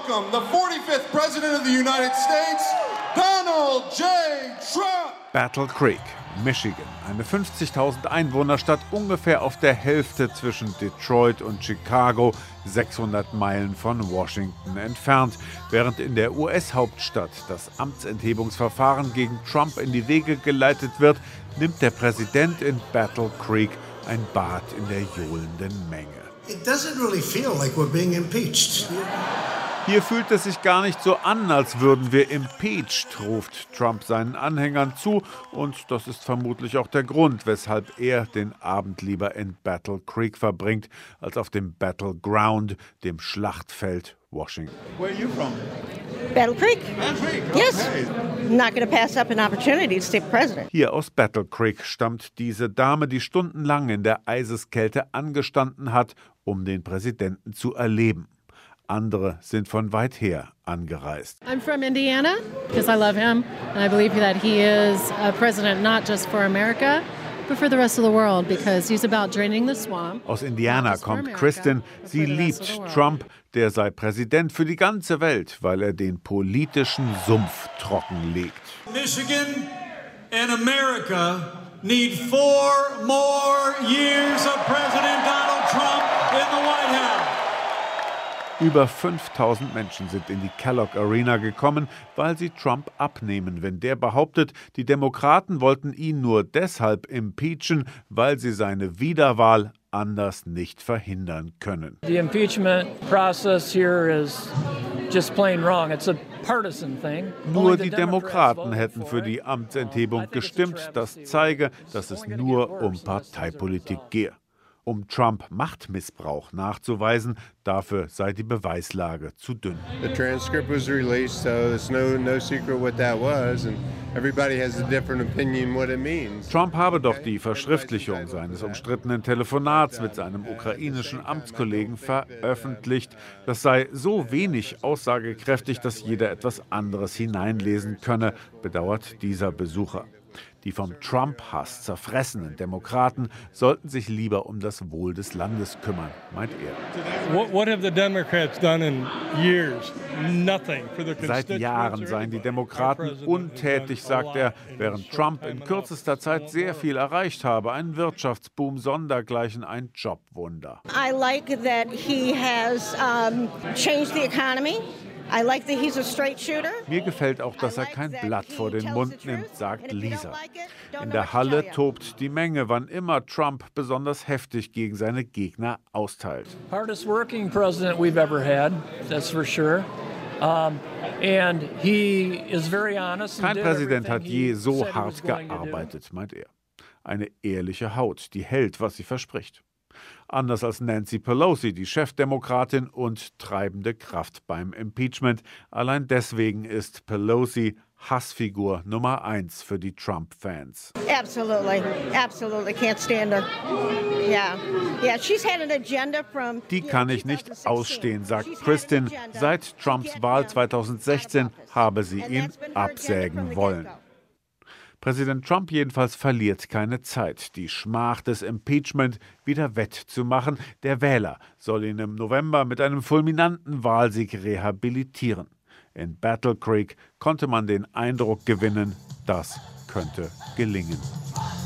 welcome the 45th President of the United States, Donald J. Trump. Battle Creek, Michigan, eine 50.000 Einwohnerstadt, ungefähr auf der Hälfte zwischen Detroit und Chicago, 600 Meilen von Washington entfernt. Während in der US-Hauptstadt das Amtsenthebungsverfahren gegen Trump in die Wege geleitet wird, nimmt der Präsident in Battle Creek ein Bad in der johlenden Menge. It doesn't really feel like we're being impeached. Hier fühlt es sich gar nicht so an, als würden wir impeached, ruft Trump seinen Anhängern zu. Und das ist vermutlich auch der Grund, weshalb er den Abend lieber in Battle Creek verbringt, als auf dem Battleground, dem Schlachtfeld Washington. Where are you from? Battle Creek. Battle Creek. Okay. Yes. Not going to pass up an opportunity to stay president. Hier aus Battle Creek stammt diese Dame, die stundenlang in der Eiseskälte angestanden hat, um den Präsidenten zu erleben. Andere sind von weit her angereist. I'm from Indiana because I love him and I believe that he is a president not just for America but for the rest of the world because he's about draining the swamp. Aus Indiana kommt Kristen. Sie liebt Trump, der sei Präsident für die ganze Welt, weil er den politischen Sumpf trockenlegt. Michigan and America need 4 more years of President Donald Trump in the White House. Über 5.000 Menschen sind in die Kellogg Arena gekommen, weil sie Trump abnehmen, wenn der behauptet, die Demokraten wollten ihn nur deshalb impeachen, weil sie seine Wiederwahl anders nicht verhindern können. The impeachment process here is just plain wrong. It's a partisan thing. Nur die Demokraten hätten für die Amtsenthebung gestimmt. Das zeige, dass es nur um Parteipolitik gehe. Um Trump Machtmissbrauch nachzuweisen, dafür sei die Beweislage zu dünn. The transcript was released, so it's no secret what that was, and everybody has a different opinion what it means. Trump habe doch die Verschriftlichung seines umstrittenen Telefonats mit seinem ukrainischen Amtskollegen veröffentlicht. Das sei so wenig aussagekräftig, dass jeder etwas anderes hineinlesen könne, bedauert dieser Besucher. Die vom Trump-Hass zerfressenen Demokraten sollten sich lieber um das Wohl des Landes kümmern, meint er. What have the Democrats done in years? Nothing for the Seit Jahren seien die Demokraten untätig, sagt er, während Trump in kürzester Zeit sehr viel erreicht habe. Ein Wirtschaftsboom sondergleichen, ein Jobwunder. I like that he has changed the economy. I like that he's a straight shooter. Mir gefällt auch, dass er kein Blatt vor den Mund nimmt, sagt Lisa. In der Halle tobt die Menge, wann immer Trump besonders heftig gegen seine Gegner austeilt. Hardest working president we've ever had, that's for sure. And he is very honest. Kein Präsident hat je so hart gearbeitet, meint er. Eine ehrliche Haut, die hält, was sie verspricht. Anders als Nancy Pelosi, die Chefdemokratin und treibende Kraft beim Impeachment. Allein deswegen ist Pelosi Hassfigur Nummer 1 für die Trump-Fans. Absolutely, can't stand her. Yeah, she's had an agenda from. Die kann ich nicht ausstehen, sagt Kristen. Seit Trumps Wahl 2016 habe sie ihn absägen wollen. Präsident Trump jedenfalls verliert keine Zeit, die Schmach des Impeachment wieder wettzumachen. Der Wähler soll ihn im November mit einem fulminanten Wahlsieg rehabilitieren. In Battle Creek konnte man den Eindruck gewinnen, das könnte gelingen.